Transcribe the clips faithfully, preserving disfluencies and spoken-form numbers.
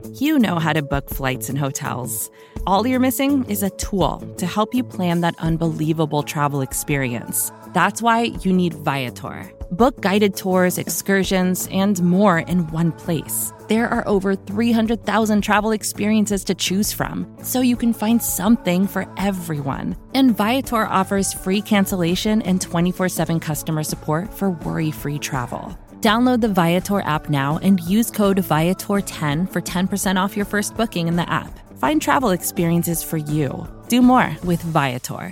You know how to book flights and hotels. All you're missing is a tool to help you plan that unbelievable travel experience. That's why you need Viator. Book guided tours, excursions, and more in one place. There are over three hundred thousand travel experiences to choose from, so you can find something for everyone. And Viator offers free cancellation and twenty-four seven customer support for worry-free travel. Download the Viator app now and use code Viator ten for ten percent off your first booking in the app. Find travel experiences for you. Do more with Viator.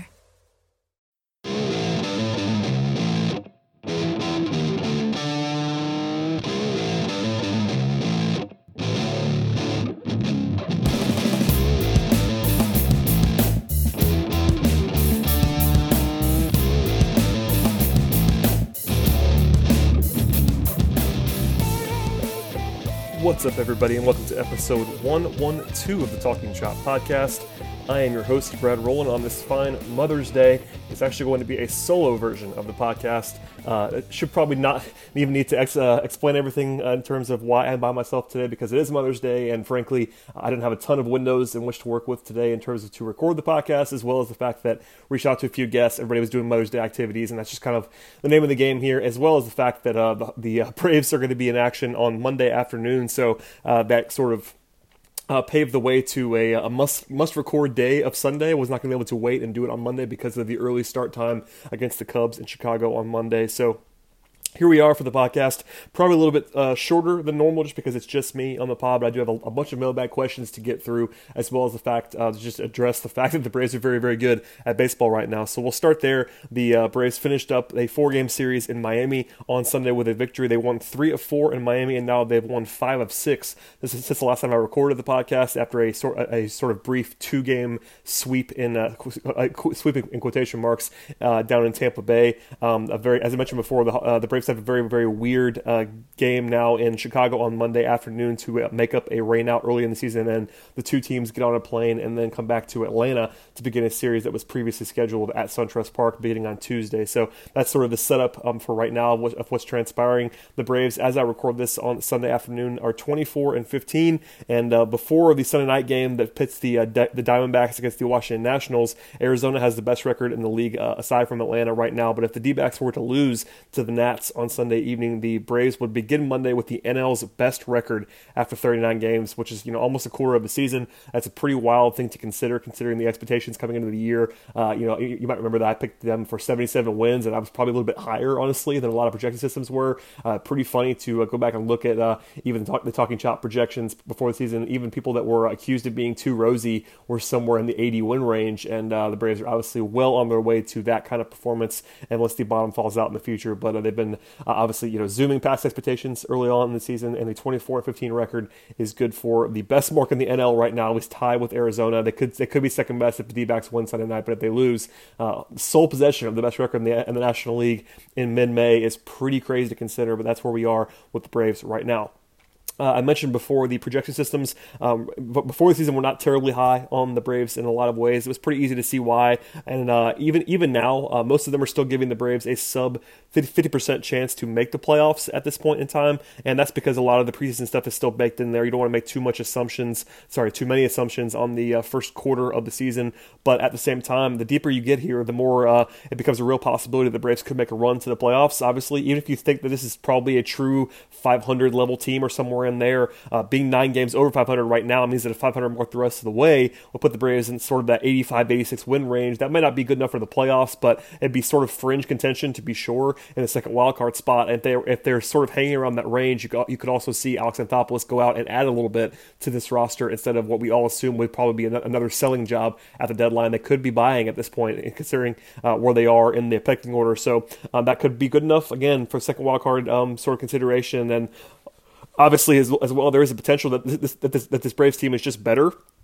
What's up, everybody, and welcome to episode one twelve of the Talking Chop podcast. I am your host, Brad Rowland, on this fine Mother's Day. It's actually going to be a solo version of the podcast. Uh, it should probably not even need to ex- uh, explain everything uh, in terms of why I'm by myself today, because it is Mother's Day, and frankly, I didn't have a ton of windows in which to work with today in terms of to record the podcast, as well as the fact that we reached out to a few guests. Everybody was doing Mother's Day activities, and that's just kind of the name of the game here, as well as the fact that uh, the, the uh, Braves are going to be in action on Monday afternoon, so uh, that sort of Uh, paved the way to a, a must must record day of Sunday. I was not going to be able to wait and do it on Monday because of the early start time against the Cubs in Chicago on Monday. So here we are for the podcast, probably a little bit uh, shorter than normal just because it's just me on the pod, but I do have a, a bunch of mailbag questions to get through, as well as the fact uh, to just address the fact that the Braves are very, very good at baseball right now. So we'll start there. The uh, Braves finished up a four-game series in Miami on Sunday with a victory. They won three of four in Miami, and now they've won five of six. This is since the last time I recorded the podcast after a sort a sort of brief two-game sweep in uh, sweep in quotation marks uh, down in Tampa Bay. Um, a very, as I mentioned before, the uh, the Braves have a very, very weird uh, game now in Chicago on Monday afternoon to uh, make up a rainout early in the season, and the two teams get on a plane and then come back to Atlanta to begin a series that was previously scheduled at SunTrust Park beginning on Tuesday. So that's sort of the setup um, for right now of, what, of what's transpiring. The Braves, as I record this on Sunday afternoon, are twenty-four and fifteen, and uh, before the Sunday night game that pits the uh, Di- the Diamondbacks against the Washington Nationals, Arizona has the best record in the league uh, aside from Atlanta right now. But if the D-backs were to lose to the Nats on Sunday evening, the Braves would begin Monday with the N L's best record after thirty-nine games, which is, you know, almost a quarter of the season. That's a pretty wild thing to consider, considering the expectations coming into the year. Uh, you know, you, you might remember that I picked them for seventy-seven wins, and I was probably a little bit higher, honestly, than a lot of projection systems were. Uh, pretty funny to uh, go back and look at uh, even the, talk, the Talking Chop projections before the season. Even people that were accused of being too rosy were somewhere in the eighty win range, and uh, the Braves are obviously well on their way to that kind of performance, unless the bottom falls out in the future. But uh, they've been uh, obviously, you know, zooming past expectations early on in the season, and the twenty-four and fifteen record is good for the best mark in the N L right now. Is tied with Arizona. They could they could be second best if the D-backs win Sunday night, but if they lose, uh, sole possession of the best record in the, in the National League in mid-May is pretty crazy to consider, but that's where we are with the Braves right now. Uh, I mentioned before the projection systems, um, but before the season were not terribly high on the Braves in a lot of ways. It was pretty easy to see why, and uh, even even now, uh, most of them are still giving the Braves a sub fifty percent chance to make the playoffs at this point in time, and that's because a lot of the preseason stuff is still baked in there. You don't want to make too much assumptions, sorry, too many assumptions on the uh, first quarter of the season, but at the same time, the deeper you get here, the more uh, it becomes a real possibility that the Braves could make a run to the playoffs. Obviously, even if you think that this is probably a true five hundred level team or somewhere in there, uh, being nine games over five hundred right now means that a five hundred mark the rest of the way will put the Braves in sort of that eighty-five eighty-six win range. That might not be good enough for the playoffs, but it'd be sort of fringe contention to be sure in the second wildcard spot. And if they're, if they're sort of hanging around that range, you, got, you could also see Alex Anthopoulos go out and add a little bit to this roster instead of what we all assume would probably be another selling job at the deadline. They could be buying at this point, considering uh, where they are in the pecking order. So um, that could be good enough, again, for second wildcard um, sort of consideration. And obviously, as, as well, there is a potential that this, that this that this Braves team is just better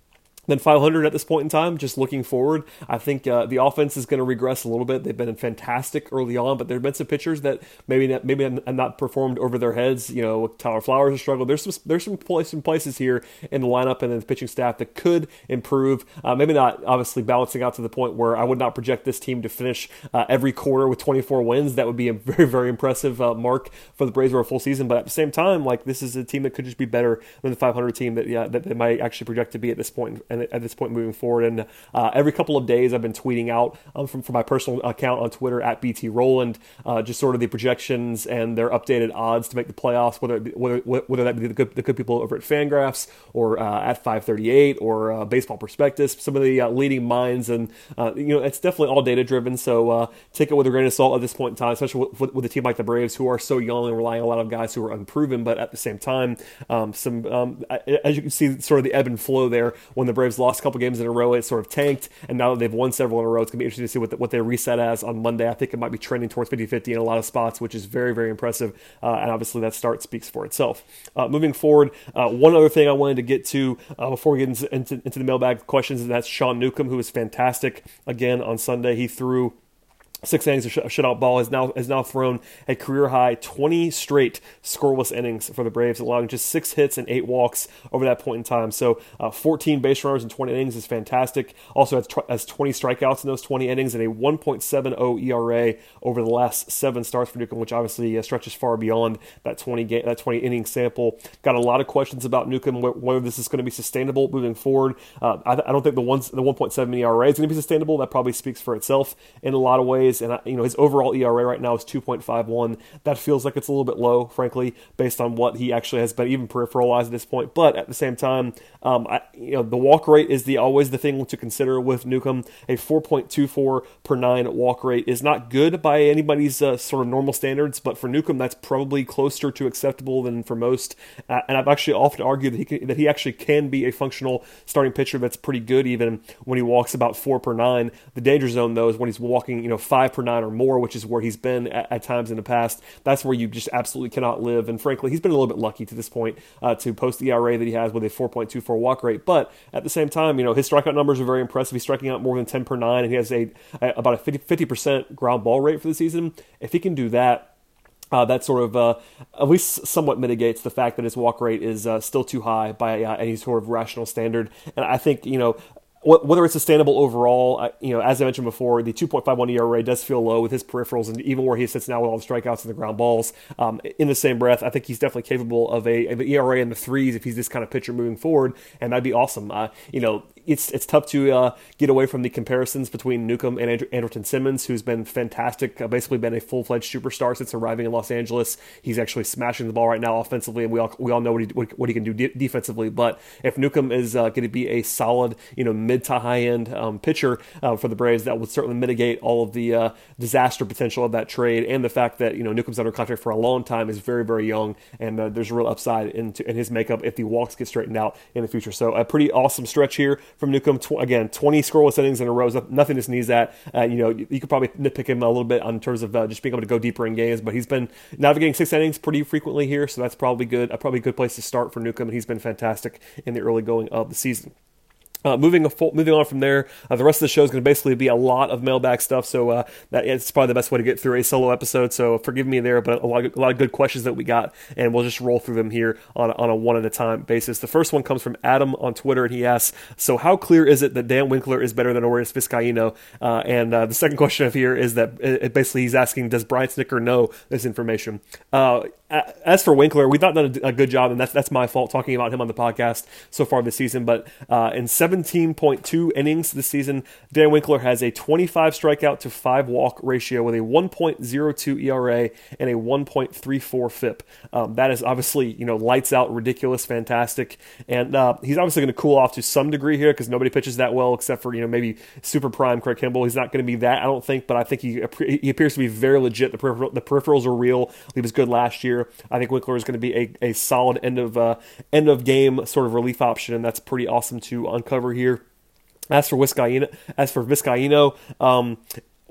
than five hundred at this point in time. Just looking forward, I think uh, the offense is going to regress a little bit. They've been fantastic early on, but there have been some pitchers that maybe not, maybe have not performed over their heads. You know, Tyler Flowers has struggled. There's some there's some, place, some places here in the lineup and in the pitching staff that could improve. Uh, maybe not obviously balancing out to the point where I would not project this team to finish uh, every quarter with twenty-four wins. That would be a very very impressive uh, mark for the Braves for a full season. But at the same time, like this is a team that could just be better than the five hundred team that yeah that they might actually project to be at this point. And at this point moving forward. And uh, every couple of days I've been tweeting out um, from, from my personal account on Twitter at B T Rowland, uh, just sort of the projections and their updated odds to make the playoffs, whether whether, whether that be the good, the good people over at Fangraphs or uh, at five thirty-eight or uh, Baseball Prospectus, some of the uh, leading minds. And, uh, you know, it's definitely all data driven. So uh, take it with a grain of salt at this point in time, especially with, with a team like the Braves who are so young and relying on a lot of guys who are unproven. But at the same time, um, some um, as you can see, sort of the ebb and flow there when the Braves lost a couple games in a row, it sort of tanked, and now that they've won several in a row, it's going to be interesting to see what, the, what they reset as on Monday. I think it might be trending towards fifty-fifty in a lot of spots, which is very, very impressive, uh, and obviously that start speaks for itself. Uh, moving forward, uh, one other thing I wanted to get to uh, before we get into, into, into the mailbag questions, and that's Sean Newcomb, who was fantastic again on Sunday. He threw Six innings of shutout ball, has now has now thrown a career high twenty straight scoreless innings for the Braves, allowing just six hits and eight walks over that point in time. So uh, fourteen base runners in twenty innings is fantastic. Also has, has twenty strikeouts in those twenty innings and a one point seven oh E R A over the last seven starts for Newcomb, which obviously uh, stretches far beyond that twenty game, that twenty inning sample. Got a lot of questions about Newcomb, whether this is going to be sustainable moving forward. Uh, I, I don't think the one the one point seven E R A is going to be sustainable. That probably speaks for itself in a lot of ways. And you know his overall E R A right now is two point five one. That feels like it's a little bit low, frankly, based on what he actually has been, even peripheralized at this point. But at the same time, um, I, you know the walk rate is the always the thing to consider with Newcomb. A four point two four per nine walk rate is not good by anybody's uh, sort of normal standards, but for Newcomb, that's probably closer to acceptable than for most. Uh, and I've actually often argued that he can, that he actually can be a functional starting pitcher that's pretty good, even when he walks about four per nine. The danger zone, though, is when he's walking, you know, five per nine or more, which is where he's been at, at times in the past. That's where you just absolutely cannot live. And frankly, he's been a little bit lucky to this point uh, to post the E R A that he has with a four point two four walk rate. But at the same time, you know, his strikeout numbers are very impressive. He's striking out more than ten per nine, and he has a, a about a fifty percent ground ball rate for the season. If he can do that, Uh, that sort of uh, at least somewhat mitigates the fact that his walk rate is uh, still too high by uh, any sort of rational standard. And I think, you know, whether it's sustainable overall, you know, as I mentioned before, the two point five one E R A does feel low with his peripherals, and even where he sits now with all the strikeouts and the ground balls. Um, in the same breath, I think he's definitely capable of a of an E R A in the threes if he's this kind of pitcher moving forward, and that'd be awesome. Uh, you know, it's it's tough to uh, get away from the comparisons between Newcomb and Andr- Andrelton Simmons, who's been fantastic, uh, basically been a full-fledged superstar since arriving in Los Angeles. He's actually smashing the ball right now offensively, and we all we all know what he what, what he can do de- defensively. But if Newcomb is uh, going to be a solid, you know, mid to high end um, pitcher uh, for the Braves, that would certainly mitigate all of the uh, disaster potential of that trade, and the fact that you know Newcomb's under contract for a long time, is very very young, and uh, there's a real upside into in his makeup if the walks get straightened out in the future. So a pretty awesome stretch here from Newcomb. Tw- again, twenty scoreless innings in a row, nothing to sneeze at. Uh, you know, you, you could probably nitpick him a little bit in terms of uh, just being able to go deeper in games, but he's been navigating six innings pretty frequently here, so that's probably good. A probably good place to start for Newcomb, and he's been fantastic in the early going of the season. Uh, moving moving on from there, uh, the rest of the show is going to basically be a lot of mailbag stuff, so uh, that it's probably the best way to get through a solo episode. So forgive me there, but a lot of, a lot of good questions that we got, and we'll just roll through them here on on a one at a time basis. The first one comes from Adam on Twitter, and he asks, "So how clear is it that Dan Winkler is better than Aurelius Vizcaino?" Uh, and uh, the second question of here is that it, basically he's asking, "Does Brian Snitker know this information?" Uh, As for Winkler, we've not done a good job, and that's that's my fault talking about him on the podcast so far this season. But uh, in seventeen point two innings this season, Dan Winkler has a twenty-five strikeout to five walk ratio with a one point oh two E R A and a one point three four F I P. Um, that is obviously, you know, lights out, ridiculous, fantastic, and uh, he's obviously going to cool off to some degree here because nobody pitches that well except for, you know, maybe super prime Craig Kimbrell. He's not going to be that, I don't think, but I think he he appears to be very legit. The peripheral, the peripherals are real. He was good last year. I think Winkler is going to be a, a solid end of uh, end of game sort of relief option, and that's pretty awesome to uncover here. As for Vizcaino, as for Vizcaino, um,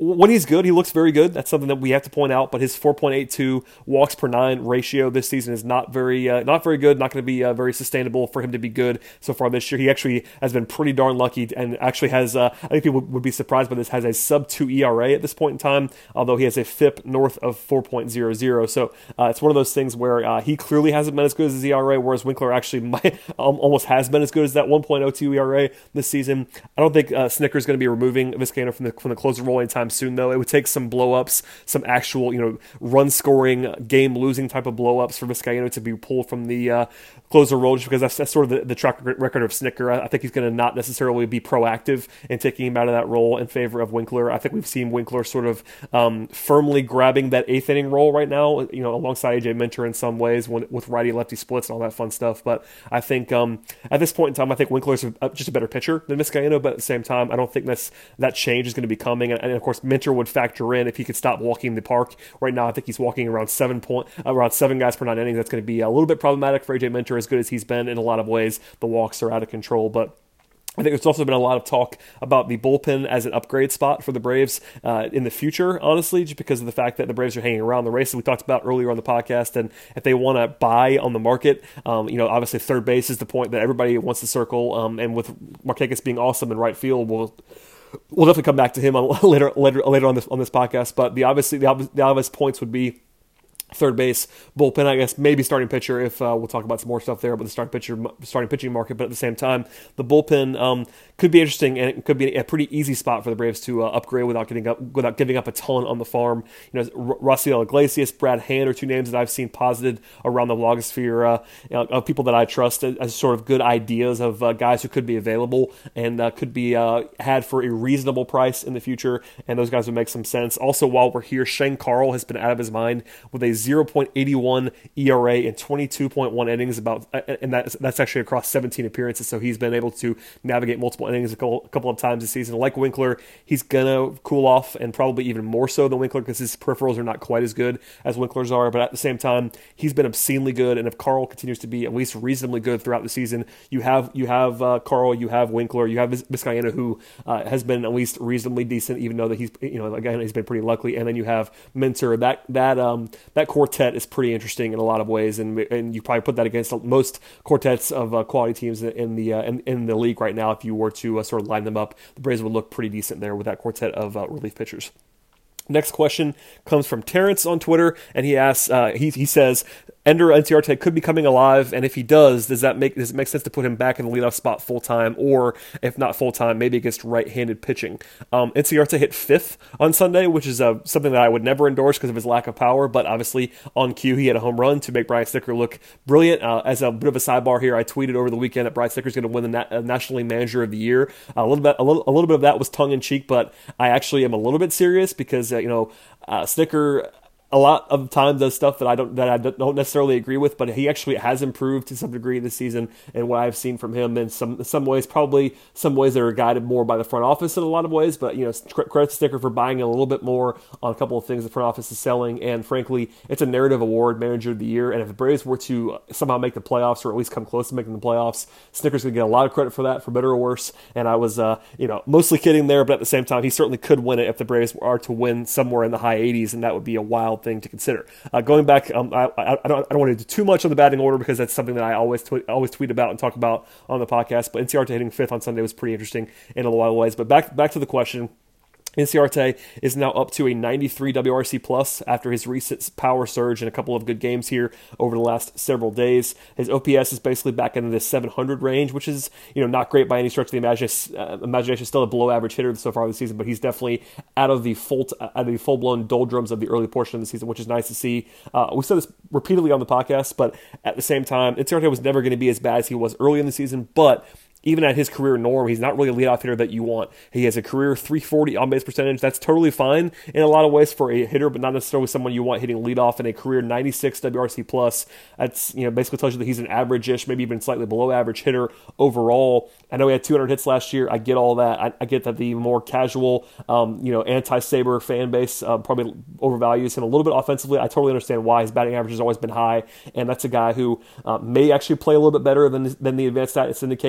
when he's good, he looks very good. That's something that we have to point out. But his four point eight two walks per nine ratio this season is not very uh, not very good, not going to be uh, very sustainable for him to be good so far this year. He actually has been pretty darn lucky and actually has, uh, I think people would be surprised by this, has a sub two E R A at this point in time, although he has a F I P north of four point oh oh. So uh, it's one of those things where uh, he clearly hasn't been as good as his E R A, whereas Winkler actually might, um, almost has been as good as that one point oh two E R A this season. I don't think uh, Snitker's going to be removing Vizcaino from the from the closer role anytime soon, though. It would take some blow-ups, some actual, you know, run-scoring, game-losing type of blow-ups for Vizcaino to be pulled from the uh, closer role, just because that's, that's sort of the, the track record of Snitker. I, I think he's going to not necessarily be proactive in taking him out of that role in favor of Winkler. I think we've seen Winkler sort of um, firmly grabbing that eighth inning role right now, you know, alongside A J Minter in some ways when, with righty-lefty splits and all that fun stuff. But I think um, at this point in time, I think Winkler's a, just a better pitcher than Vizcaino, but at the same time, I don't think that's, that change is going to be coming. And, and of course, Minter would factor in if he could stop walking the park. Right now, I think he's walking around seven point around seven guys per nine innings. That's going to be a little bit problematic for A J Minter, as good as he's been in a lot of ways. The walks are out of control, but I think there's also been a lot of talk about the bullpen as an upgrade spot for the Braves uh, in the future, honestly, just because of the fact that the Braves are hanging around the races we talked about earlier on the podcast. And if they want to buy on the market, um, you know, obviously third base is the point that everybody wants to circle. Um, and with Markakis being awesome in right field, we'll we'll definitely come back to him on, later later later on this on this podcast. But the obviously the obvious, the obvious points would be third base, bullpen, I guess, maybe starting pitcher if uh, we'll talk about some more stuff there, but the starting pitcher, starting pitching market. But at the same time, the bullpen um, could be interesting, and it could be a pretty easy spot for the Braves to uh, upgrade without getting up, without giving up a ton on the farm. You know, Raciel Iglesias, Brad Hand are two names that I've seen posited around the blogosphere uh, you know, of people that I trust as sort of good ideas of uh, guys who could be available and uh, could be uh, had for a reasonable price in the future, and those guys would make some sense. Also, while we're here, Shane Carl has been out of his mind with a zero point eight one E R A in twenty-two point one innings, about, and that's, that's actually across seventeen appearances, so he's been able to navigate multiple innings a couple, a couple of times this season. Like Winkler, he's going to cool off, and probably even more so than Winkler because his peripherals are not quite as good as Winkler's are, but at the same time, he's been obscenely good, and if Carl continues to be at least reasonably good throughout the season, you have you have uh, Carl, you have Winkler, you have Vizcaino, who uh, has been at least reasonably decent, even though that he's, you know, again, he's been pretty lucky, and then you have Minter. That that um that quartet is pretty interesting in a lot of ways, and and you probably put that against most quartets of uh, quality teams in the uh, in, in the league right now. If you were to uh, sort of line them up, the Braves would look pretty decent there with that quartet of uh, relief pitchers. Next question comes from Terrence on Twitter, and he asks, uh, he he says, Ender Inciarte could be coming alive, and if he does, does that make does it make sense to put him back in the leadoff spot full time, or if not full time, maybe against right-handed pitching? Um, Inciarte hit fifth on Sunday, which is uh, something that I would never endorse because of his lack of power. But obviously, on cue, he had a home run to make Brian Snitker look brilliant. Uh, as a bit of a sidebar here, I tweeted over the weekend that Brian Snitker is going to win the Na- uh, National League Manager of the Year. Uh, a little bit, a little, a little bit of that was tongue in cheek, but I actually am a little bit serious because uh, you know uh, Snitker a lot of times does stuff that I don't that I don't necessarily agree with, but he actually has improved to some degree this season, and what I've seen from him in some some ways, probably some ways that are guided more by the front office in a lot of ways. But you know, credit to Snitker for buying a little bit more on a couple of things the front office is selling, and frankly, it's a narrative award, Manager of the Year. And if the Braves were to somehow make the playoffs, or at least come close to making the playoffs, Snitker's going to get a lot of credit for that, for better or worse. And I was, uh, you know, mostly kidding there, but at the same time, he certainly could win it if the Braves are to win somewhere in the high eighties, and that would be a wild thing to consider. Uh, going back, um, I, I, I, don't, I don't want to do too much on the batting order because that's something that I always tweet, always tweet about and talk about on the podcast. But Inciarte hitting fifth on Sunday was pretty interesting in a lot of ways. But back back to the question. Inciarte is now up to a ninety-three W R C plus after his recent power surge and a couple of good games here over the last several days. His O P S is basically back into the seven hundred range, which is, you know, not great by any stretch of the imagination. Uh, imagination still a below average hitter so far this season, but he's definitely out of the full out of the full blown doldrums of the early portion of the season, which is nice to see. Uh, we said this repeatedly on the podcast, but at the same time, Inciarte was never going to be as bad as he was early in the season, but even at his career norm, he's not really a leadoff hitter that you want. He has a career three forty on-base percentage. That's totally fine in a lot of ways for a hitter, but not necessarily someone you want hitting leadoff, in a career ninety-six W R C plus. That's, you know, basically tells you that he's an average-ish, maybe even slightly below average hitter overall. I know he had two hundred hits last year. I get all that. I, I get that the more casual, um, you know, anti-Saber fan base uh, probably overvalues him a little bit offensively. I totally understand why. His batting average has always been high, and that's a guy who uh, may actually play a little bit better than than the advanced stats indicate in a lot of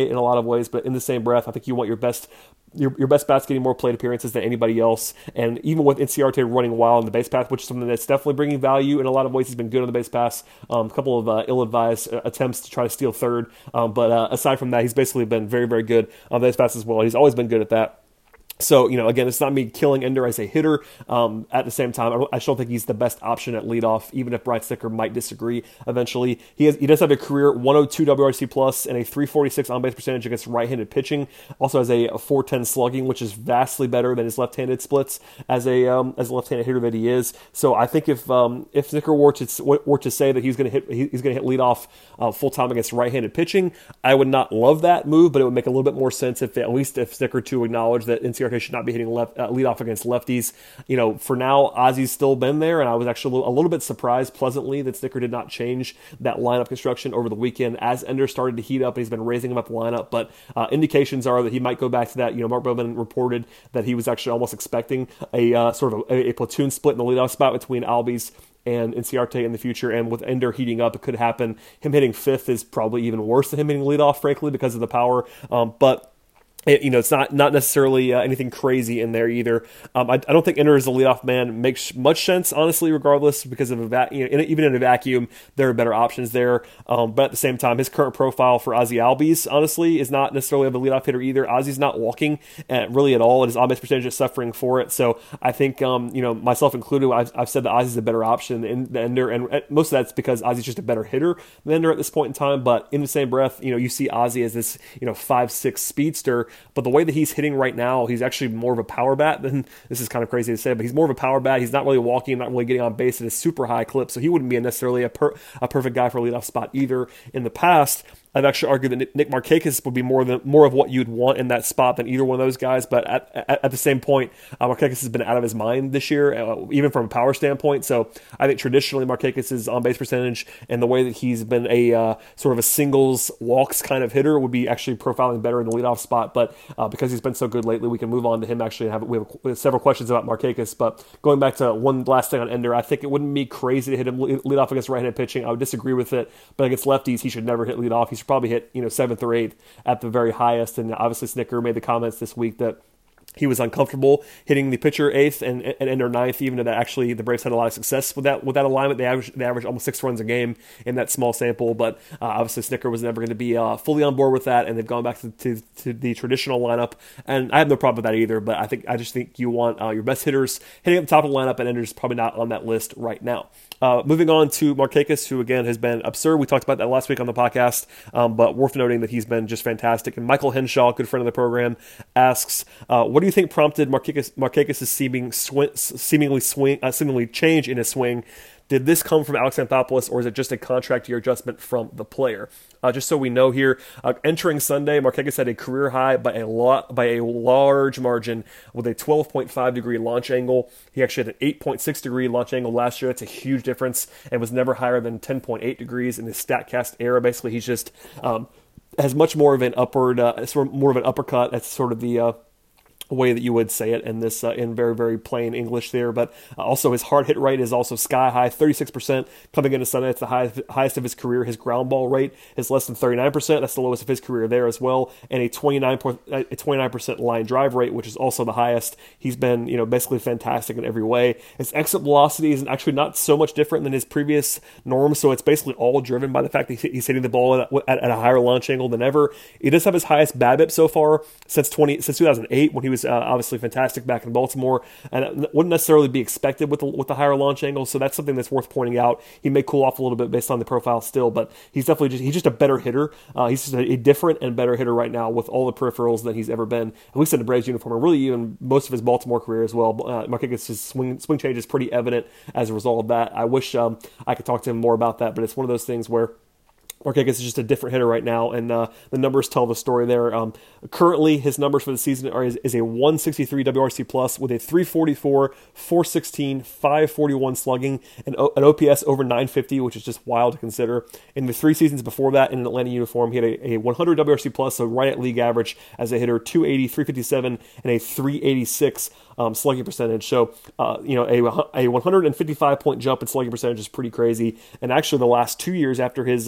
of ways, but in the same breath, I think you want your best Your, your best bats getting more plate appearances than anybody else. And even with Inciarte running wild on the base path, which is something that's definitely bringing value in a lot of ways, he's been good on the base pass. Um, a couple of uh, ill-advised uh, attempts to try to steal third. Um, but uh, aside from that, he's basically been very, very good on the base pass as well. He's always been good at that. So, you know, again, it's not me killing Ender as a hitter. Um, at the same time, I, don't, I still think he's the best option at leadoff, even if Brian Snitker might disagree eventually. He has, he does have a career one oh two W R C plus and a three forty-six on-base percentage against right-handed pitching. Also has a, a four ten slugging, which is vastly better than his left-handed splits as a um, as a left-handed hitter that he is. So I think if um, if Snitker were to were to say that he's going to hit he's going to hit leadoff uh, full time against right-handed pitching, I would not love that move, but it would make a little bit more sense if at least if Snitker to acknowledge that N C R T should not be hitting left uh, lead off against lefties. You know, for now, Ozzy's still been there, and I was actually a little, a little bit surprised pleasantly that Snitker did not change that lineup construction over the weekend as Ender started to heat up, and he's been raising him up the lineup. But uh, indications are that he might go back to that. You know, Mark Bowman reported that he was actually almost expecting a uh, sort of a, a platoon split in the leadoff spot between Albies and Inciarte in the future, and with Ender heating up, it could happen. Him hitting fifth is probably even worse than him hitting leadoff, frankly, because of the power. Um, but It, you know, it's not not necessarily uh, anything crazy in there either. Um, I, I don't think Ender as a leadoff man makes much sense, honestly, regardless, because of a va- you know, in, even in a vacuum, there are better options there. Um, but at the same time, his current profile for Ozzy Albies, honestly, is not necessarily of a leadoff hitter either. Ozzy's not walking at, really at all, and his on-base percentage is suffering for it. So I think, um, you know, myself included, I've, I've said that Ozzy's a better option than Ender, and most of that's because Ozzy's just a better hitter than Ender at this point in time. But in the same breath, you know, you see Ozzy as this, you know, five six speedster. But the way that he's hitting right now, he's actually more of a power bat than, this is kind of crazy to say, but he's more of a power bat. He's not really walking, not really getting on base at a super high clip, so he wouldn't be necessarily a, per, a perfect guy for a leadoff spot either. In the past, I've actually argued that Nick Markakis would be more than more of what you'd want in that spot than either one of those guys. But at at, at the same point, uh, Markakis has been out of his mind this year, uh, even from a power standpoint. So I think traditionally Markakis' on-base percentage and the way that he's been a uh, sort of a singles walks kind of hitter would be actually profiling better in the leadoff spot. But uh, because he's been so good lately, we can move on to him actually and have we have, we have several questions about Markakis. But going back to one last thing on Ender, I think it wouldn't be crazy to hit him lead off against right-handed pitching. I would disagree with it, but against lefties, he should never hit lead off. He should probably hit, you know, seventh or eighth at the very highest. And obviously Snitker made the comments this week that he was uncomfortable hitting the pitcher eighth and, and Ender ninth, even though that actually the Braves had a lot of success with that with that alignment. They averaged, they averaged almost six runs a game in that small sample, but uh, obviously Snitker was never going to be uh, fully on board with that, and they've gone back to, to, to the traditional lineup, and I have no problem with that either, but I think I just think you want uh, your best hitters hitting at the top of the lineup, and Ender's probably not on that list right now. Uh, moving on to Markakis, who again has been absurd. We talked about that last week on the podcast, um, but worth noting that he's been just fantastic. And Michael Henshaw, good friend of the program, asks, uh, "What do you think prompted Markakis, Markakis' seeming sw- seemingly swing, uh, seemingly change in his swing? Did this come from Alex Anthopoulos, or is it just a contract year adjustment from the player?" Uh, just so we know here, uh, entering Sunday, Markakis had a career high by a lot by a large margin with a twelve point five degree launch angle. He actually had an eight point six degree launch angle last year. That's a huge difference, and was never higher than ten point eight degrees in his StatCast era. Basically, he's just um, has much more of an upward, uh, sort of more of an uppercut. That's sort of the uh, way that you would say it in this uh, in very very plain English there. But uh, also his hard hit rate is also sky high, thirty-six percent coming into Sunday. It's the highest, highest of his career. His ground ball rate is less than thirty-nine percent. That's the lowest of his career there as well. And a twenty-nine percent line drive rate, which is also the highest. He's been, you know, basically fantastic in every way. His exit velocity is actually not so much different than his previous norm, so it's basically all driven by the fact that he's hitting the ball at, at, at a higher launch angle than ever. He does have his highest BABIP so far since twenty since two thousand eight, when he was Uh, obviously fantastic back in Baltimore, and it wouldn't necessarily be expected with the, with the higher launch angle, so that's something that's worth pointing out. He may cool off a little bit based on the profile still, but he's definitely just he's just a better hitter. Uh, he's just a, a different and better hitter right now with all the peripherals that he's ever been, at least in the Braves uniform, and really even most of his Baltimore career as well. Uh, Markakis' swing swing change is pretty evident as a result of that. I wish um, I could talk to him more about that, but it's one of those things where Markakis is just a different hitter right now, and uh, the numbers tell the story there. Um, currently, his numbers for the season are is, is a one sixty-three W R C plus with a three forty-four, four sixteen, five forty-one slugging, and o- an O P S over nine fifty, which is just wild to consider. In the three seasons before that, in an Atlanta uniform, he had a, a one hundred W R C plus, so right at league average as a hitter, two eighty, three fifty-seven, and a three eighty-six um, slugging percentage. So, uh, you know, a, a one hundred fifty-five point jump in slugging percentage is pretty crazy. And actually, the last two years after his uh, pretty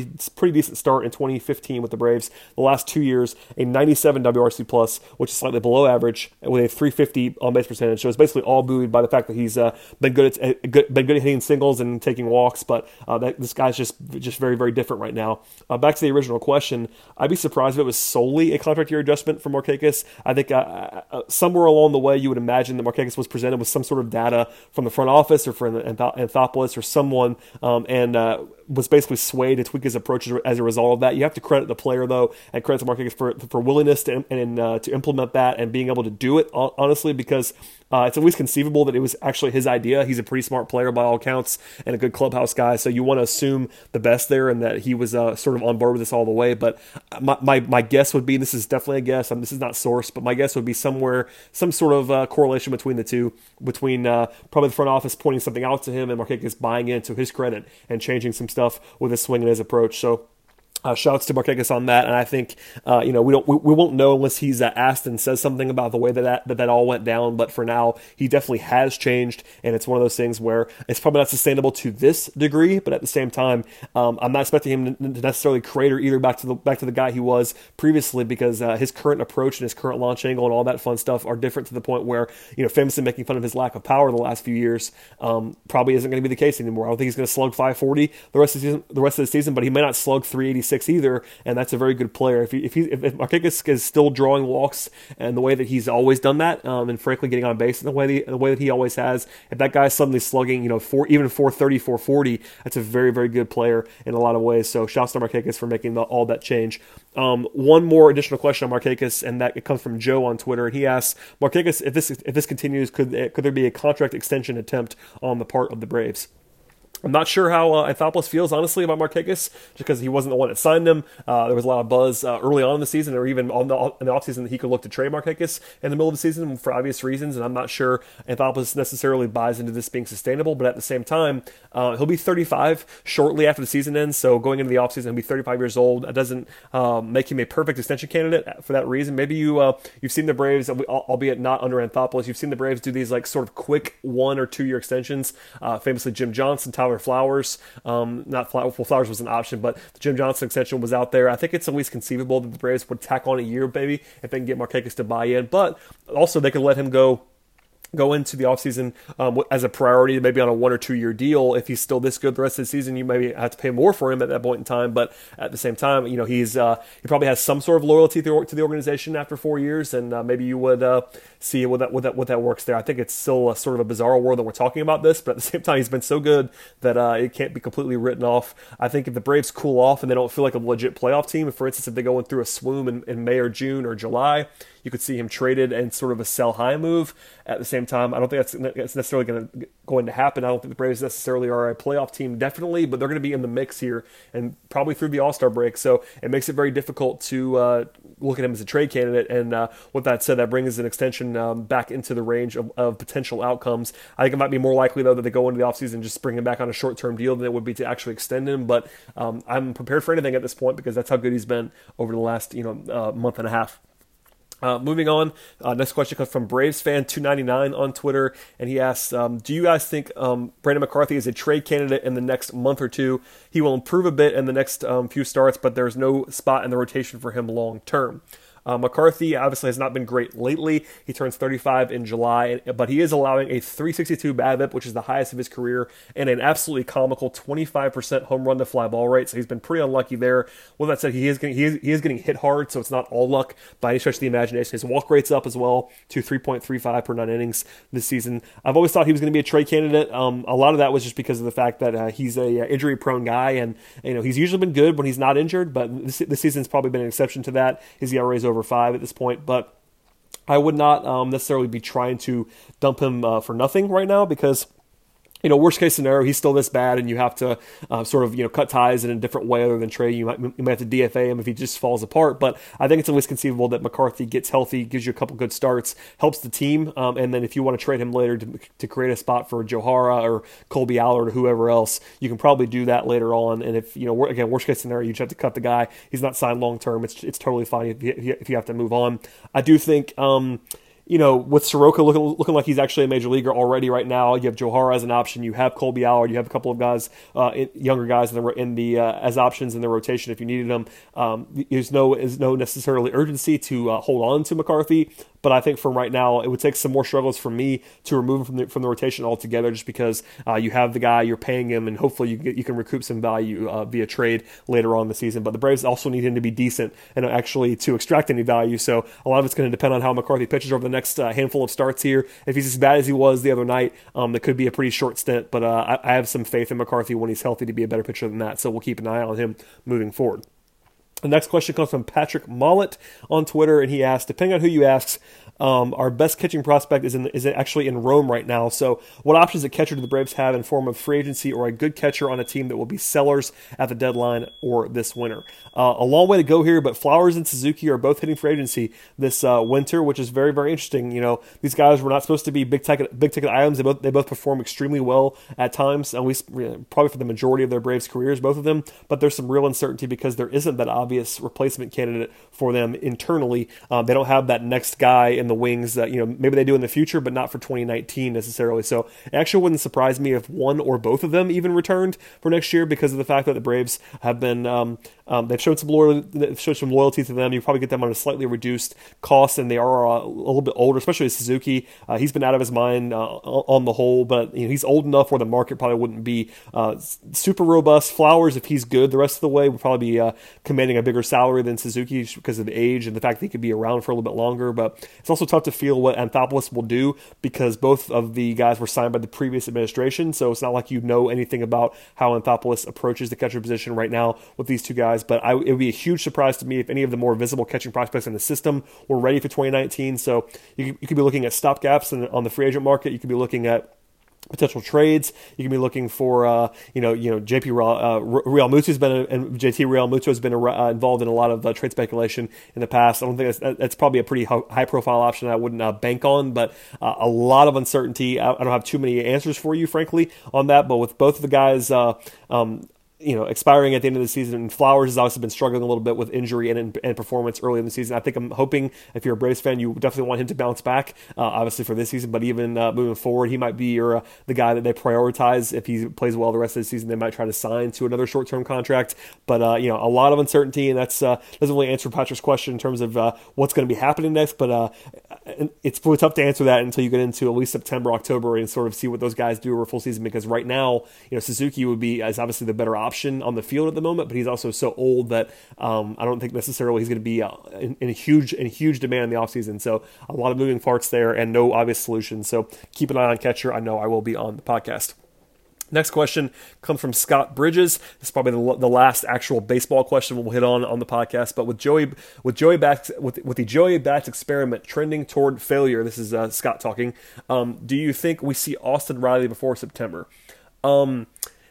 pretty decent start in twenty fifteen with the Braves. The last two years, a ninety-seven W R C plus, which is slightly below average, with a three fifty on base percentage. So it's basically all buoyed by the fact that he's uh, been good at uh, good, been good at hitting singles and taking walks. But uh, that, this guy's just just very very different right now. Uh, back to the original question, I'd be surprised if it was solely a contract year adjustment for Markakis. I think uh, uh, somewhere along the way you would imagine that Markakis was presented with some sort of data from the front office or from Anthopoulos or someone, um, and uh, was basically swayed to tweak his approach as a result of that. You have to credit the player, though, and credit to Markakis for, for willingness to, and uh, to implement that and being able to do it, honestly, because uh, it's at least conceivable that it was actually his idea. He's a pretty smart player by all accounts and a good clubhouse guy, so you want to assume the best there and that he was uh, sort of on board with this all the way. But my, my, my guess would be, this is definitely a guess, I mean, this is not sourced, but my guess would be somewhere, some sort of uh, correlation between the two, between uh, probably the front office pointing something out to him and Markakis buying into his credit and changing some stuff with his swing and his approach. So Uh, shouts to Markakis on that, and I think uh, you know we don't we, we won't know unless he's uh, asked and says something about the way that that, that that all went down. But for now, he definitely has changed, and it's one of those things where it's probably not sustainable to this degree. But at the same time, um, I'm not expecting him to necessarily crater either back to the back to the guy he was previously, because uh, his current approach and his current launch angle and all that fun stuff are different to the point where, you know, famously making fun of his lack of power the last few years um, probably isn't going to be the case anymore. I don't think he's going to slug five forty the rest of the season, the rest of the season, but he may not slug three eighty-six either, and that's a very good player. If he, if he, if Markakis is still drawing walks and the way that he's always done that, um, and frankly getting on base in the way that he, the way that he always has, if that guy's suddenly slugging, you know, four, even four thirty, four forty, that's a very very good player in a lot of ways. So shouts to Markakis for making the, all that change. Um, one more additional question on Markakis, and that it comes from Joe on Twitter, and he asks, Markakis, if this if this continues, could could there be a contract extension attempt on the part of the Braves? I'm not sure how uh, Anthopoulos feels, honestly, about Markakis, just because he wasn't the one that signed him. Uh, there was a lot of buzz uh, early on in the season, or even on the, in the offseason, that he could look to trade Markakis in the middle of the season for obvious reasons, and I'm not sure Anthopoulos necessarily buys into this being sustainable, but at the same time, uh, he'll be thirty-five shortly after the season ends, so going into the offseason, he'll be thirty-five years old. That doesn't um, make him a perfect extension candidate for that reason. Maybe you, uh, you've seen the Braves, albeit not under Anthopoulos, you've seen the Braves do these like sort of quick one- or two-year extensions, uh, famously Jim Johnson, Tyler Flowers. Um, not Flowers, well, Flowers was an option, but the Jim Johnson extension was out there. I think it's at least conceivable that the Braves would tack on a year, maybe, if they can get Markakis to buy in. But also, they could let him go go into the offseason um, as a priority, maybe on a one or two year deal. If he's still this good the rest of the season, you maybe have to pay more for him at that point in time. But at the same time, you know, he's uh, he probably has some sort of loyalty to the organization after four years, and uh, maybe you would uh, see what that, what that what that works there. I think it's still a sort of a bizarre world that we're talking about this, but at the same time, he's been so good that uh, it can't be completely written off. I think if the Braves cool off and they don't feel like a legit playoff team, for instance, if they go in through a swoon in, in May or June or July, you could see him traded and sort of a sell high move. At the same time, I don't think that's, that's necessarily going to going to happen. I don't think the Braves necessarily are a playoff team, definitely, but they're going to be in the mix here and probably through the All-Star break. So it makes it very difficult to uh, look at him as a trade candidate. And uh, with that said, that brings an extension um, back into the range of, of potential outcomes. I think it might be more likely, though, that they go into the offseason and just bring him back on a short-term deal than it would be to actually extend him. But um, I'm prepared for anything at this point because that's how good he's been over the last you know uh, month and a half. Uh, moving on, uh, next question comes from Braves fan two ninety-nine on Twitter, and he asks, um, do you guys think um, Brandon McCarthy is a trade candidate in the next month or two? He will improve a bit in the next um, few starts, but there's no spot in the rotation for him long term. Uh, McCarthy obviously has not been great lately. He turns thirty-five in July, but he is allowing a three sixty-two BABIP, which is the highest of his career, and an absolutely comical twenty-five percent home run to fly ball rate. So he's been pretty unlucky there. With that said, he is getting he is, he is getting hit hard, so it's not all luck by any stretch of the imagination. His walk rate's up as well to three point three five per nine innings this season. I've always thought he was going to be a trade candidate. Um, a lot of that was just because of the fact that uh, he's a uh, injury-prone guy, and you know he's usually been good when he's not injured, but this, this season's probably been an exception to that. His E R A is over five at this point, but I would not um, necessarily be trying to dump him uh, for nothing right now because, you know, worst case scenario, he's still this bad, and you have to uh, sort of, you know, cut ties in a different way other than trade. You might, you might have to D F A him if he just falls apart. But I think it's always conceivable that McCarthy gets healthy, gives you a couple good starts, helps the team, um, and then if you want to trade him later to, to create a spot for Johara or Colby Allard or whoever else, you can probably do that later on. And if, you know, again, worst case scenario, you just have to cut the guy. He's not signed long term. It's it's totally fine if you, if you have to move on. I do think. Um, you know, with Soroka looking, looking like he's actually a major leaguer already right now, you have Johara as an option, you have Colby Allard, you have a couple of guys, uh, in, younger guys in the, in the uh, as options in the rotation if you needed them. Um, there's no there's no necessarily urgency to uh, hold on to McCarthy, but I think from right now, it would take some more struggles for me to remove him from the, from the rotation altogether, just because uh, you have the guy, you're paying him, and hopefully you get, you can recoup some value uh, via trade later on in the season. But the Braves also need him to be decent and actually to extract any value. So a lot of it's going to depend on how McCarthy pitches over the next uh, handful of starts here. If he's as bad as he was the other night, um, that could be a pretty short stint. But uh, I, I have some faith in McCarthy when he's healthy to be a better pitcher than that. So we'll keep an eye on him moving forward. The next question comes from Patrick Mollett on Twitter, and he asks, depending on who you ask, um, our best catching prospect is in, is actually in Rome right now. So what options at catcher do the Braves have in form of free agency or a good catcher on a team that will be sellers at the deadline or this winter? Uh, a long way to go here, but Flowers and Suzuki are both hitting free agency this uh, winter, which is very, very interesting. You know, these guys were not supposed to be big ticket, big ticket items. They both they both perform extremely well at times, at least probably for the majority of their Braves careers, both of them. But there's some real uncertainty because there isn't that obvious replacement candidate for them internally. Um, they don't have that next guy in the wings that, you know, maybe they do in the future, but not for twenty nineteen necessarily. So it actually wouldn't surprise me if one or both of them even returned for next year, because of the fact that the Braves have been um, um, they've shown some loyalty, they've shown some loyalty to them. You probably get them on a slightly reduced cost, and they are uh, a little bit older, especially Suzuki. Uh, he's been out of his mind uh, on the whole, but you know, he's old enough where the market probably wouldn't be uh, super robust. Flowers, if he's good the rest of the way, would probably be uh, commanding a bigger salary than Suzuki because of the age and the fact that he could be around for a little bit longer. But it's also tough to feel what Anthopoulos will do because both of the guys were signed by the previous administration, so it's not like you know anything about how Anthopoulos approaches the catcher position right now with these two guys. But I, it would be a huge surprise to me if any of the more visible catching prospects in the system were ready for twenty nineteen. So you, you could be looking at stopgaps in, on the free agent market. You could be looking at potential trades. You can be looking for, uh, you know, you know, J P Real, uh, Real Muto has been, a, and J T Real Muto has been a, uh, involved in a lot of uh, trade speculation in the past. I don't think that's, that's probably a pretty high profile option I wouldn't uh, bank on, but uh, a lot of uncertainty. I, I don't have too many answers for you, frankly, on that. But with both of the guys, uh, um, you know, expiring at the end of the season, and Flowers has obviously been struggling a little bit with injury and, and performance early in the season. I think I'm hoping, if you're a Braves fan, you definitely want him to bounce back, uh, obviously for this season, but even uh, moving forward, he might be your, uh, the guy that they prioritize. If he plays well the rest of the season, they might try to sign to another short-term contract. But, uh, you know, a lot of uncertainty, and that's uh, doesn't really answer Patrick's question in terms of uh, what's going to be happening next, but uh, it's really tough to answer that until you get into at least September, October, and sort of see what those guys do over a full season, because right now, you know, Suzuki would be is obviously the better option on the field at the moment, but he's also so old that um, I don't think necessarily he's going to be uh, in, in a huge in huge demand in the offseason. So a lot of moving parts there and no obvious solution. So keep an eye on catcher. I know I will be on the podcast. Next question comes from Scott Bridges. This is probably the, the last actual baseball question we'll hit on on the podcast. But with Joey, with Joey Bats, with, with the Joey Bats experiment trending toward failure, this is uh, Scott talking. Um, do you think we see Austin Riley before September? Um,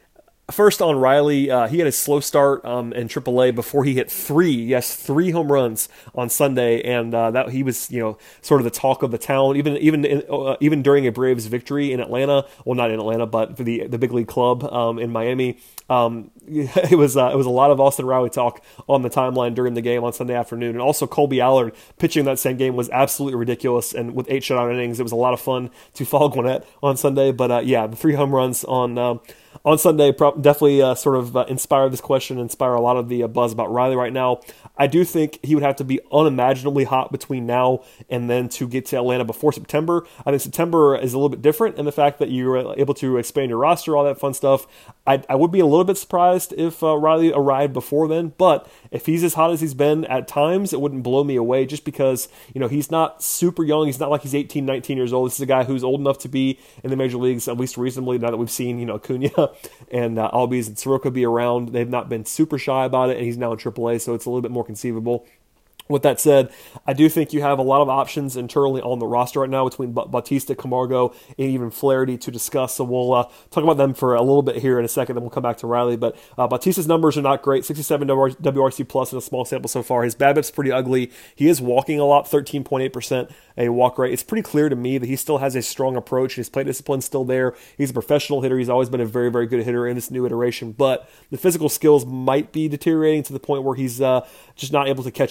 First on Riley, uh, he had a slow start um, in triple A before he hit three, yes, three home runs on Sunday, and uh, that he was, you know, sort of the talk of the town, even even in, uh, even during a Braves victory in Atlanta. Well, not in Atlanta, but for the the big league club um, in Miami. Um, it was uh, it was a lot of Austin Riley talk on the timeline during the game on Sunday afternoon, and also Colby Allard pitching that same game was absolutely ridiculous, and with eight shutout innings, it was a lot of fun to follow Gwinnett on Sunday. But uh, yeah, the three home runs on. Um, On Sunday, definitely uh, sort of uh, inspire this question, inspire a lot of the uh, buzz about Riley right now. I do think he would have to be unimaginably hot between now and then to get to Atlanta before September. I think September is a little bit different in the fact that you're able to expand your roster, all that fun stuff. I, I would be a little bit surprised if uh, Riley arrived before then, but if he's as hot as he's been at times, it wouldn't blow me away just because, you know, he's not super young. He's not like he's eighteen, nineteen years old. This is a guy who's old enough to be in the major leagues, at least reasonably, now that we've seen, you know, Acuna and uh, Albies and Soroka be around. They've not been super shy about it, and he's now in triple A, so it's a little bit more conceivable. With that said, I do think you have a lot of options internally on the roster right now between Bautista, Camargo, and even Flaherty to discuss. So we'll uh, talk about them for a little bit here in a second, then we'll come back to Riley. But uh, Bautista's numbers are not great, sixty-seven W R C plus in a small sample so far. His BABIP's pretty ugly. He is walking a lot, thirteen point eight percent a walk rate. It's pretty clear to me that he still has a strong approach. His plate discipline's still there. He's a professional hitter. He's always been a very, very good hitter in this new iteration. But the physical skills might be deteriorating to the point where he's uh, just not able to catch up on a lot of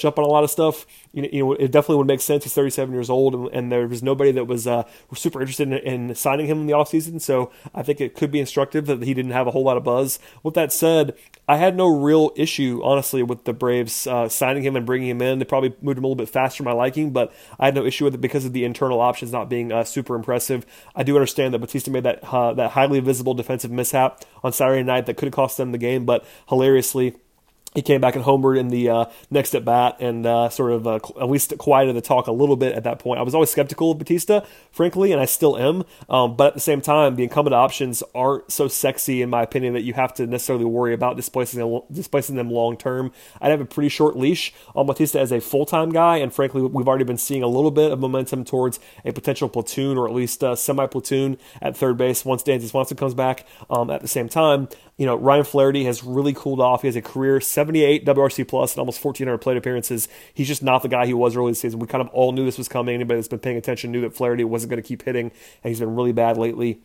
of stuff, you know, you know it definitely would make sense. He's thirty-seven years old, and, and there was nobody that was uh, super interested in, in signing him in the offseason, so I think it could be instructive that he didn't have a whole lot of buzz. With that said, I had no real issue, honestly, with the Braves uh, signing him and bringing him in. They probably moved him a little bit faster for my liking, but I had no issue with it because of the internal options not being uh, super impressive. I do understand that Bautista made that uh, that highly visible defensive mishap on Saturday night that could have cost them the game, but hilariously, he came back and homered in the uh, next at bat and uh, sort of uh, at least quieted the talk a little bit at that point. I was always skeptical of Bautista, frankly, and I still am. Um, but at the same time, the incumbent options aren't so sexy, in my opinion, that you have to necessarily worry about displacing them, displacing them long term. I'd have a pretty short leash on Bautista as a full time guy, and frankly, we've already been seeing a little bit of momentum towards a potential platoon or at least a semi platoon at third base once Dansby Swanson comes back. Um, at the same time, you know, Ryan Flaherty has really cooled off. He has a career seventy-eight W R C plus and almost fourteen hundred plate appearances. He's just not the guy he was early this season. We kind of all knew this was coming. Anybody that's been paying attention knew that Flaherty wasn't going to keep hitting, and he's been really bad lately.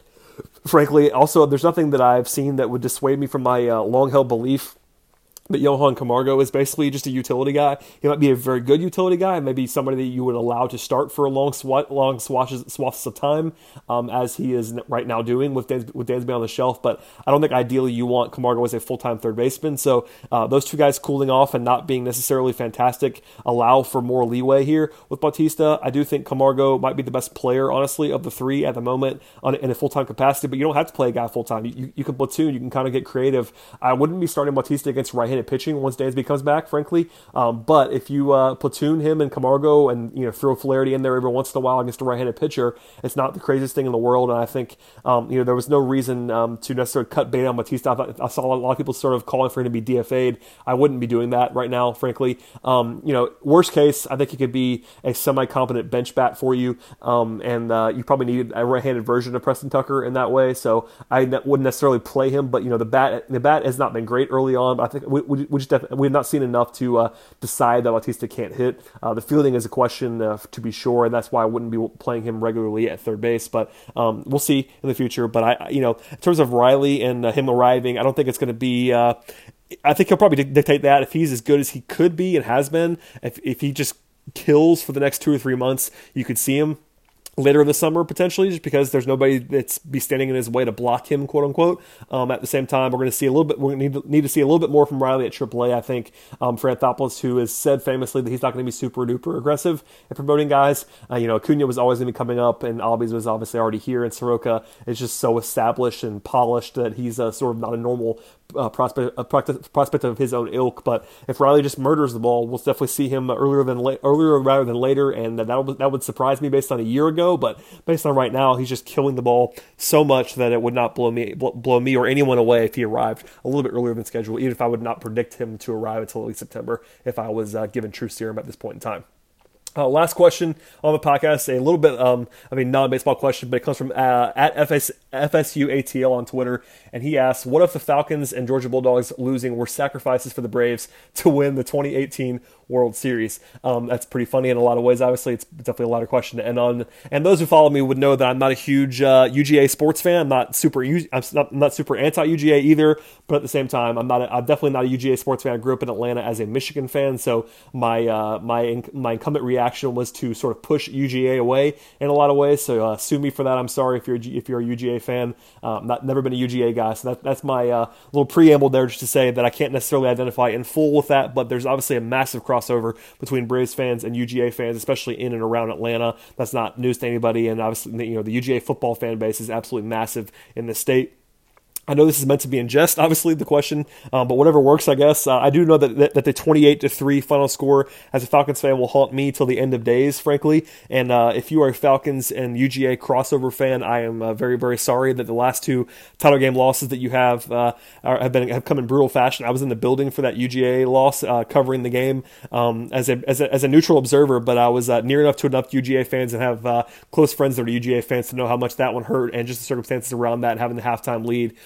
Frankly, also, there's nothing that I've seen that would dissuade me from my uh, long-held belief But Johan Camargo is basically just a utility guy. He might be a very good utility guy, maybe somebody that you would allow to start for a long swat, long swatches, swaths of time, um, as he is right now doing with Dans, with Dansby on the shelf. But I don't think ideally you want Camargo as a full-time third baseman. So uh, those two guys cooling off and not being necessarily fantastic allow for more leeway here with Bautista. I do think Camargo might be the best player, honestly, of the three at the moment on, in a full-time capacity, but you don't have to play a guy full-time. You, you, you can platoon, you can kind of get creative. I wouldn't be starting Bautista against right-handed pitching once Dansby comes back, frankly. Um, but if you uh, platoon him and Camargo and you know throw Flaherty in there every once in a while against a right-handed pitcher, it's not the craziest thing in the world. And I think um, you know there was no reason um, to necessarily cut bait on Bautista. I, thought, I saw a lot of people sort of calling for him to be D F A'd. I wouldn't be doing that right now, frankly. Um, you know, worst case, I think he could be a semi-competent bench bat for you, um, and uh, you probably need a right-handed version of Preston Tucker in that way. So I wouldn't necessarily play him, but you know the bat the bat has not been great early on. But I think we, we, we just def- we have not seen enough to uh, decide that Bautista can't hit. Uh, the fielding is a question uh, to be sure, and that's why I wouldn't be playing him regularly at third base. But um, we'll see in the future. But I, you know, in terms of Riley and uh, him arriving, I don't think it's going to be. Uh, I think he'll probably dictate that if he's as good as he could be and has been. If if he just kills for the next two or three months, you could see him later in the summer, potentially, just because there's nobody that's be standing in his way to block him, quote unquote. Um, at the same time, we're going to see a little bit. We're going to need to, need to see a little bit more from Riley at triple A. I think um, for Anthopoulos, who has said famously that he's not going to be super duper aggressive at promoting guys. Uh, you know, Acuna was always going to be coming up, and Albies was obviously already here, and Soroka is just so established and polished that he's uh, sort of not a normal Uh, prospect, a prospect of his own ilk. But if Riley just murders the ball, we'll definitely see him earlier than la- earlier rather than later, and that would, that would surprise me based on a year ago. But based on right now, he's just killing the ball so much that it would not blow me blow me or anyone away if he arrived a little bit earlier than scheduled. Even if I would not predict him to arrive until at least September, if I was uh, given true serum at this point in time. Uh, last question on the podcast, a little bit um, of a non-baseball question, but it comes from uh, at F S, F S U A T L on Twitter, and he asks, what if the Falcons and Georgia Bulldogs losing were sacrifices for the Braves to win the twenty eighteen World Series? Um, that's pretty funny in a lot of ways. Obviously, it's definitely a lot of question to end on. And those who follow me would know that I'm not a huge uh, U G A sports fan. I'm not super I'm not, I'm not super anti-U G A either, but at the same time, I'm not a, I'm definitely not a U G A sports fan. I grew up in Atlanta as a Michigan fan, so my uh, my my incumbent reaction was to sort of push U G A away in a lot of ways. So uh, sue me for that. I'm sorry if you're a, if you're a U G A fan. Um, not never been a U G A guy, so that, that's my uh, little preamble there, just to say that I can't necessarily identify in full with that. But there's obviously a massive crossover between Braves fans and U G A fans, especially in and around Atlanta. That's not news to anybody. And obviously, you know, the U G A football fan base is absolutely massive in the state. I know this is meant to be in jest, obviously, the question, um, but whatever works, I guess. Uh, I do know that, that that the twenty-eight to three final score as a Falcons fan will haunt me till the end of days, frankly. And uh, if you are a Falcons and U G A crossover fan, I am uh, very, very sorry that the last two title game losses that you have uh, are, have been have come in brutal fashion. I was in the building for that U G A loss, uh, covering the game um, as a as a as a neutral observer, but I was uh, near enough to enough U G A fans and have uh, close friends that are U G A fans to know how much that one hurt, and just the circumstances around that, having the halftime lead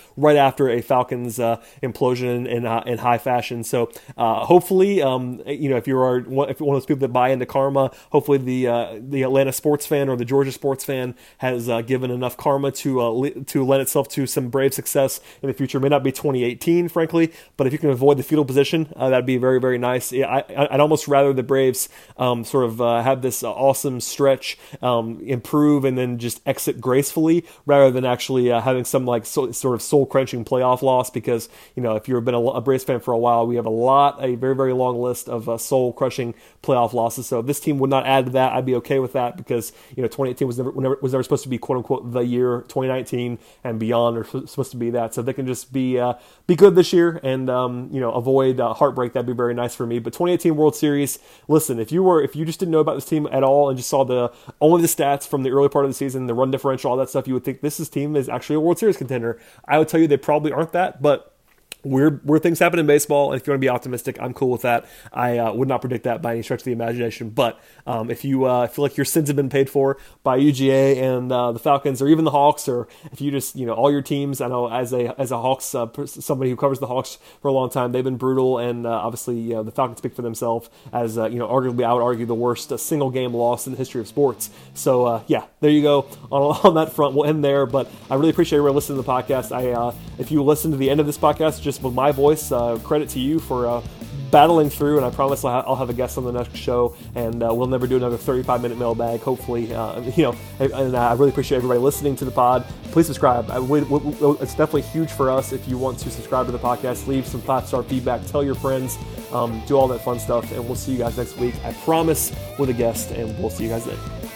right after a Falcons uh, implosion in, in, uh, in high fashion. So uh, hopefully, um, you know, if you are one, if you're one of those people that buy into karma, hopefully the uh, the Atlanta sports fan or the Georgia sports fan has uh, given enough karma to uh, li- to lend itself to some Brave success in the future. It may not be twenty eighteen, frankly, but if you can avoid the fetal position, uh, that'd be very, very nice. Yeah, I, I'd almost rather the Braves um, sort of uh, have this uh, awesome stretch, um, improve, and then just exit gracefully, rather than actually uh, having some like so, sort of soul-crunching playoff loss. Because, you know, if you've been a, a Braves fan for a while, we have a lot, a very, very long list of uh, soul-crushing playoff losses. So if this team would not add to that, I'd be okay with that, because, you know, twenty eighteen was never, never was never supposed to be quote unquote the year. twenty nineteen and beyond are supposed to be that. So if they can just be uh, be good this year and um, you know, avoid uh, heartbreak, that'd be very nice for me. But twenty eighteen World Series, listen, if you were if you just didn't know about this team at all and just saw the only the stats from the early part of the season, the run differential, all that stuff, you would think this is team is actually a World Series contender. I would tell you they probably aren't that, but Weird, weird things happen in baseball, and if you want to be optimistic, I'm cool with that. I uh, would not predict that by any stretch of the imagination, but um, if you uh, feel like your sins have been paid for by U G A and uh, the Falcons, or even the Hawks, or if you just, you know, all your teams, I know as a as a Hawks, uh, somebody who covers the Hawks for a long time, they've been brutal, and uh, obviously uh, the Falcons speak for themselves as, uh, you know, arguably, I would argue, the worst uh, single game loss in the history of sports. So, uh, yeah, there you go. On, on that front, we'll end there, but I really appreciate everyone listening to the podcast. I uh, if you listen to the end of this podcast, just with my voice, uh, credit to you for uh, battling through, and I promise I'll, ha- I'll have a guest on the next show, and uh, we'll never do another thirty-five minute mailbag, hopefully. Uh, you know, and, and I really appreciate everybody listening to the pod. Please subscribe. I, we, we, it's definitely huge for us if you want to subscribe to the podcast, leave some five-star feedback, tell your friends, um, do all that fun stuff, and we'll see you guys next week. I promise, with a guest, and we'll see you guys then.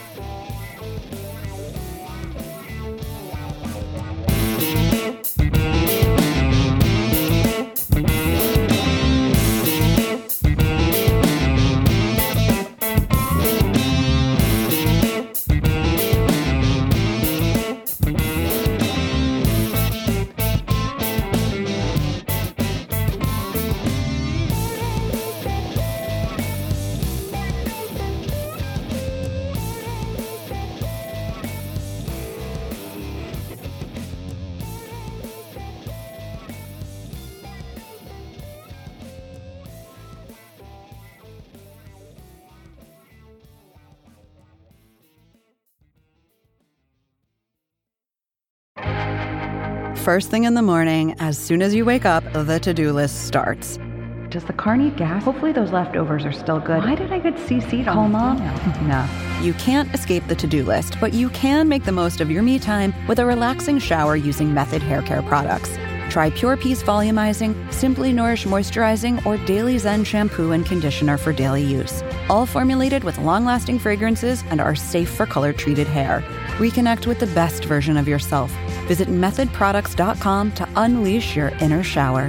First thing in the morning, as soon as you wake up, the to-do list starts. Does the car need gas? Hopefully those leftovers are still good. Why did I get C C'd on Call the mom? No. You can't escape the to-do list, but you can make the most of your me time with a relaxing shower using Method Hair Care products. Try Pure Peace Volumizing, Simply Nourish Moisturizing, or Daily Zen Shampoo and Conditioner for daily use. All formulated with long-lasting fragrances and are safe for color-treated hair. Reconnect with the best version of yourself. Visit method products dot com to unleash your inner shower.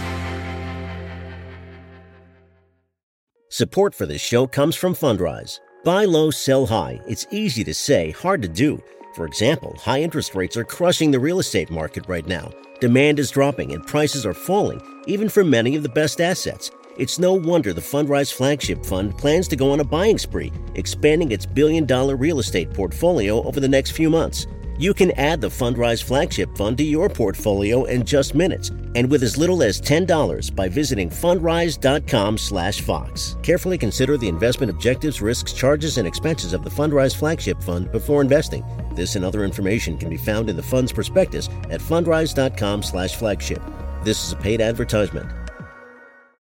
Support for this show comes from Fundrise. Buy low, sell high. It's easy to say, hard to do. For example, high interest rates are crushing the real estate market right now. Demand is dropping and prices are falling, even for many of the best assets. It's no wonder the Fundrise Flagship Fund plans to go on a buying spree, expanding its billion-dollar real estate portfolio over the next few months. You can add the Fundrise Flagship Fund to your portfolio in just minutes, and with as little as ten dollars by visiting fundrise.com slash Fox. Carefully consider the investment objectives, risks, charges, and expenses of the Fundrise Flagship Fund before investing. This and other information can be found in the fund's prospectus at fundrise.com slash flagship. This is a paid advertisement.